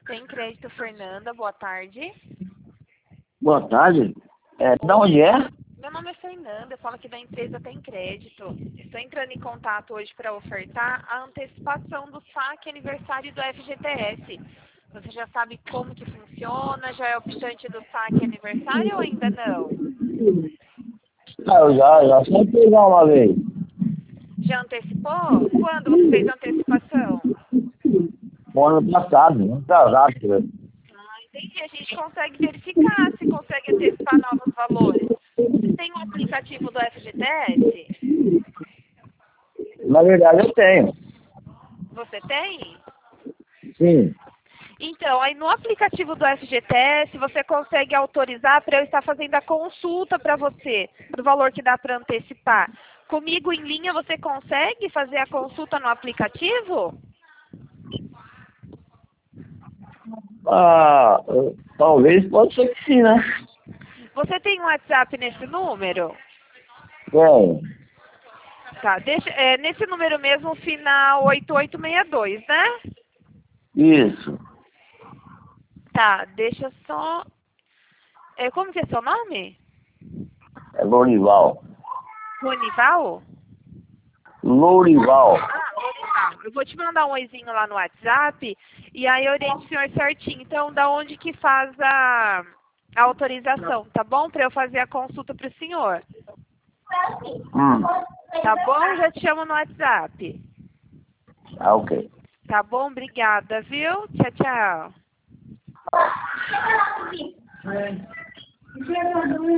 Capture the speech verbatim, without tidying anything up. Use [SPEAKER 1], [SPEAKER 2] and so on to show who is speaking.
[SPEAKER 1] Tem Crédito Fernanda, boa tarde.
[SPEAKER 2] Boa tarde. É, da onde é?
[SPEAKER 1] Meu nome é Fernanda, eu falo aqui da empresa Tem Crédito. Estou entrando em contato hoje para ofertar a antecipação do saque aniversário do F G T S. Você já sabe como que funciona? Já é optante do saque aniversário ou ainda não?
[SPEAKER 2] Ah, eu já, já sempre fiz lá uma vez.
[SPEAKER 1] Já antecipou? Quando você fez a antecipação?
[SPEAKER 2] No ano passado, ano atrasado.
[SPEAKER 1] Ah, entendi. A gente consegue verificar se consegue antecipar novos valores. Você tem um aplicativo do F G T S?
[SPEAKER 2] Na verdade eu tenho.
[SPEAKER 1] Você tem?
[SPEAKER 2] Sim.
[SPEAKER 1] Então, aí no aplicativo do F G T S, você consegue autorizar para eu estar fazendo a consulta para você, do valor que dá para antecipar. Comigo em linha, você consegue fazer a consulta no aplicativo?
[SPEAKER 2] Ah, eu- talvez pode ser que sim, né?
[SPEAKER 1] Você tem um WhatsApp nesse número?
[SPEAKER 2] Bom,
[SPEAKER 1] Tá, deixa, é, nesse número mesmo, final oito oito seis dois, né?
[SPEAKER 2] isso.
[SPEAKER 1] Tá, deixa só... É, como que é seu nome?
[SPEAKER 2] É Lourival.
[SPEAKER 1] Ronival?
[SPEAKER 2] Lourival.
[SPEAKER 1] Ah, Lourival. Eu vou te mandar um oizinho lá no WhatsApp e aí eu oriento o senhor certinho. Então, da onde que faz a, a autorização, tá bom? Para eu fazer a consulta para o senhor.
[SPEAKER 2] Hum.
[SPEAKER 1] Tá bom? Já te chamo no WhatsApp.
[SPEAKER 2] Ah, ok.
[SPEAKER 1] Tá bom? Obrigada, viu? Tchau, tchau.